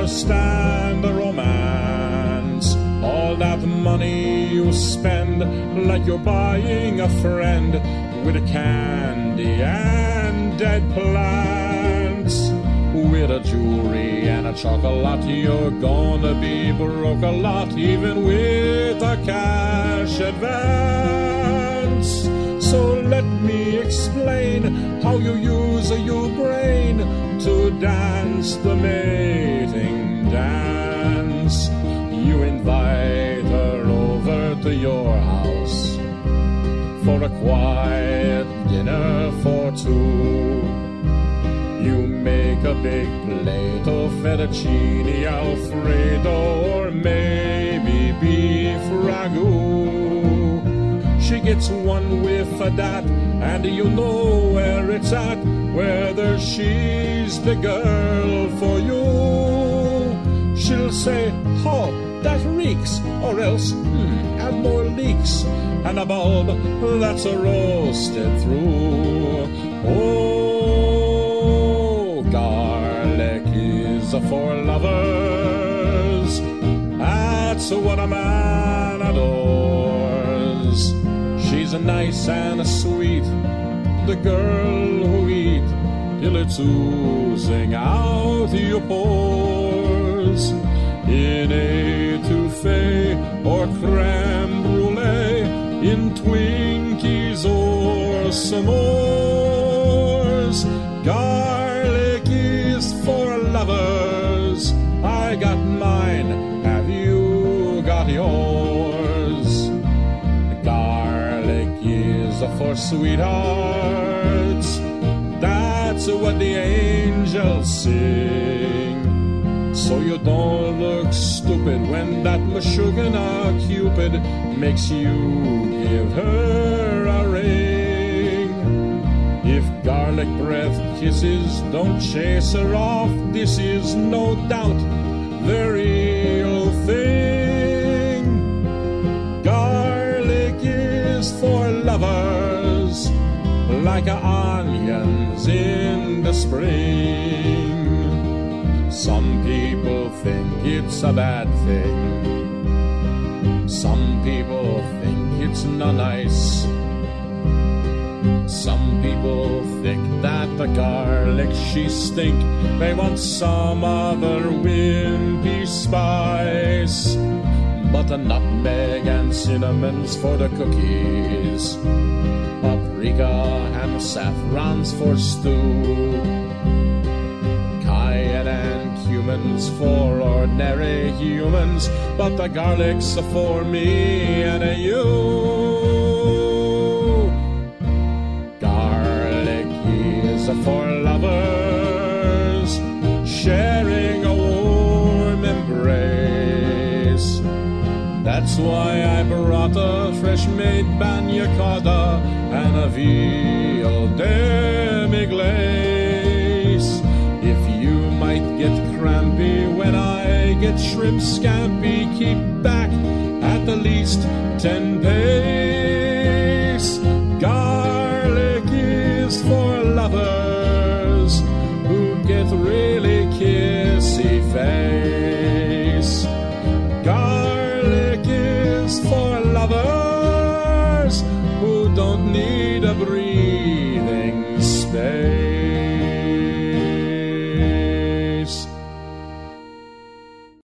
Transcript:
understand the romance. All that money you spend like you're buying a friend with a candy and dead plants. With a jewelry and a chocolate, you're gonna be broke a lot, even with a cash advance. So let me explain how you use your brain to dance the mating dance. You invite her over to your house for a quiet dinner for two. You make a big plate of fettuccine alfredo or maybe beef ragu. She gets one whiff of that and you know where it's at, whether she's the girl for you. She'll say, oh, that reeks, or else, add more leeks, and a bulb that's roasted through. Oh, garlic is for lovers, that's what a man adores. She's a nice and a sweet, the girl who eat till it's oozing out your pores. In etouffee or creme brulee, in Twinkies or s'mores. Garlic is for lovers. I got mine, have you got yours? Garlic is for sweethearts, that's what the angels sing. So you don't look stupid when that Meshuggah Cupid makes you give her a ring. If garlic breath kisses don't chase her off, this is no doubt the real thing. Garlic is for lovers, like onions in the spring. Some people think it's a bad thing. Some people think it's not nice. Some people think that the garlic she stink. They want some other wimpy spice. But the nutmeg and cinnamon's for the cookies. Paprika and saffron's for stew. Cayenne and cumin's for ordinary humans, but the garlic's for me and you. Garlic is for lovers, sharing a warm embrace. That's why I brought a fresh-made bagna cotta and a veal demi-glace. If you might get crampy when I get shrimp scampi, keep back at the least 10 pace. Garlic is for lovers who get really kissy face. Garlic is for lovers who don't need a breathing space.